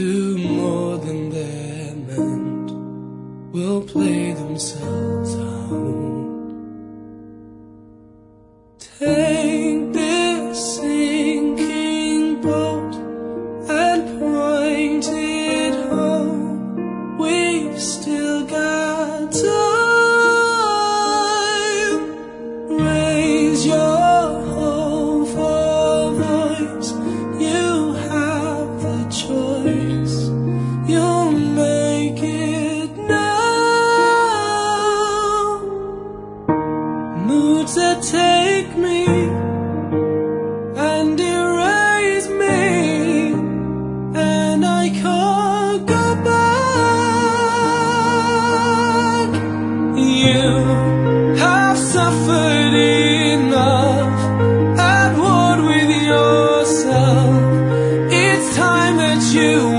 to more than they're meant will play themselves out. Take this sinking boat and point it home. We've still got time. Raise your hopeful voice. You have the choice. You'll make it now. Moods that take me and erase me, and I can't go back. You have suffered enough at war with yourself. It's time that you